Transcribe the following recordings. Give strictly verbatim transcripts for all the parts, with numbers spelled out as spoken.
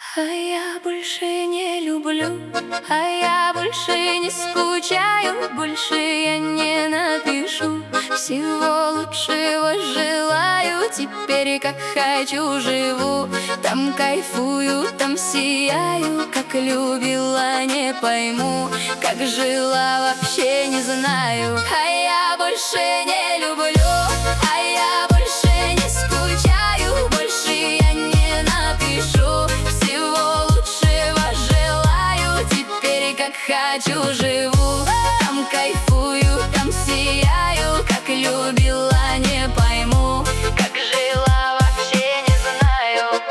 А я больше не люблю, а я больше не скучаю, больше я не напишу. Всего лучшего желаю, теперь как хочу живу. Там кайфую, там сияю, как любила не пойму, как жила вообще не знаю. А я больше не люблю, а я больше не скучаю, больше я не напишу. Всего лучшего желаю, теперь как хочу живу. Там кайфую, там сияю, как любила не пойму, как жила вообще не знаю.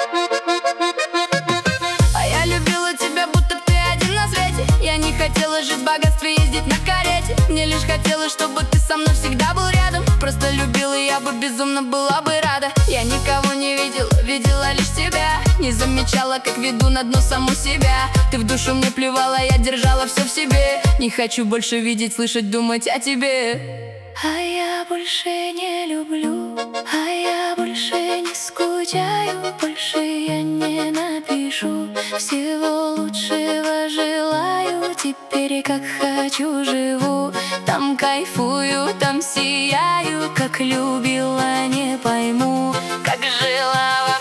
А я любила тебя, будто ты один на свете. Я не хотела жить в богатстве, ездить на карете. Мне лишь хотелось, чтобы ты со мной всегда был рядом. Просто любила, я бы безумно была бы рада. Я никого не видела, видела лишь тебя. Не замечала, как веду на дно саму себя. Ты в душу мне плевала, я держала все в себе. Не хочу больше видеть, слышать, думать о тебе. А я больше не люблю, а я больше не скучаю, больше я не напишу. Всего лучшего желаю, теперь как хочу живу. Там кайфую, там сияю, как любила не пойму, как жила.